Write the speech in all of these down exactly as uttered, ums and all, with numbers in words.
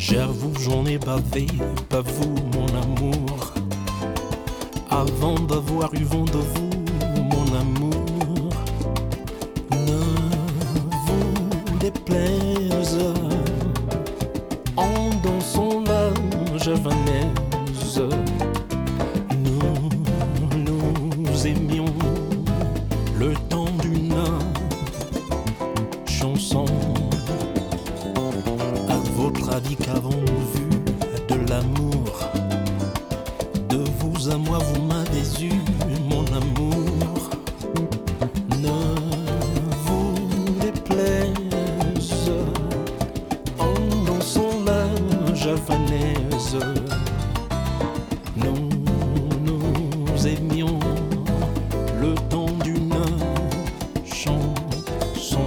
J'avoue, j'en ai bavé, pas vous, mon amour. Avant d'avoir eu vent de vous, mon amour, ne vous déplaise. En dansant la javanaise, nous nous aimions le temps d'une chanson. À votre avis, qu'avons-nous vu de l'amour? De vous à moi, vous m'avez eu, mon amour. Ne vous déplaise. En dansant la javanaise, nous nous aimions le temps d'une chanson.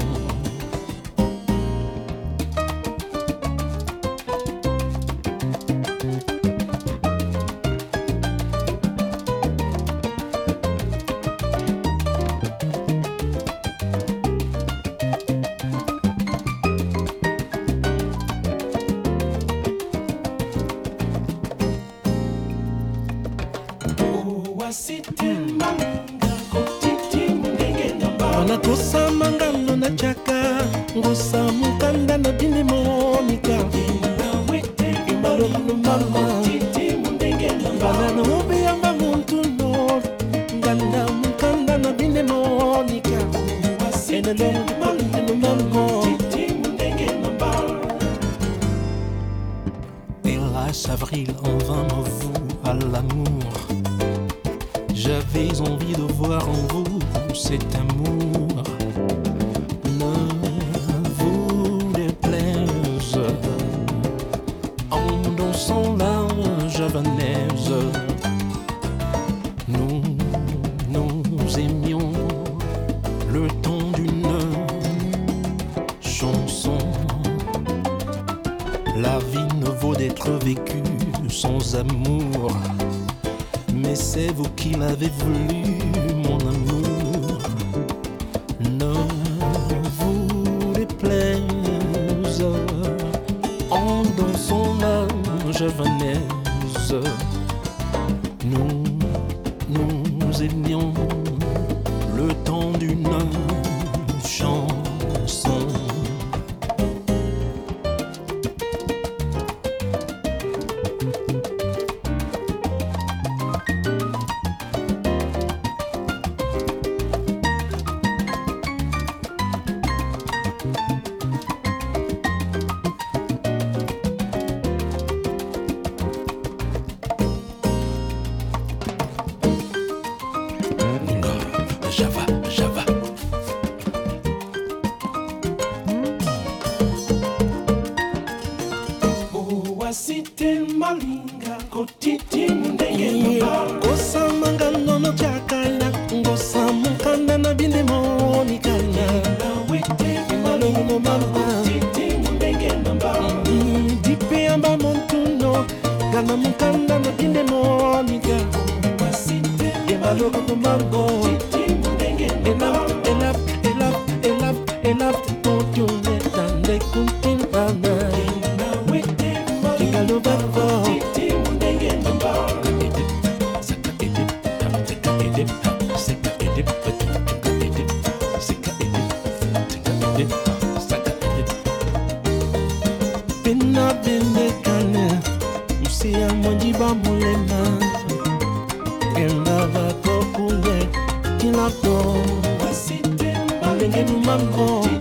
Wana tosa mangano na chaka, ngosa mukanda na bine monika. Imbalo no mama, imbalo no ubi amba muntu no, nganda mukanda na bine monika. Enelo no mama. Hélas, avril, en vain me voue à l'amour. J'avais envie de voir en vous cet amour. Ne vous déplaise. En dansant la javanaise, nous nous aimions le temps d'une chanson. La vie ne vaut d'être vécue sans amour. Mais c'est vous qui l'avez voulu, mon amour. Ne vous déplaise. En dansant la javanaise, nous nous aimions le temps d'une chanson. Java, Java. Owasite malinga kotiti mundenge mba. Kosa mangano no chakana, ngosa mukanda na binde monikana. Nawete malungo mama, kotiti mundenge mba. Dipe amba montuno, gana mukanda na binde monika. Owasite malungo mama. Enough, enough, enough, enough, enough. Don't you let that leg continue to Pena bene kane, usia mwajiba mulema. Ena va kokule, kila ko. Alenge no mambo.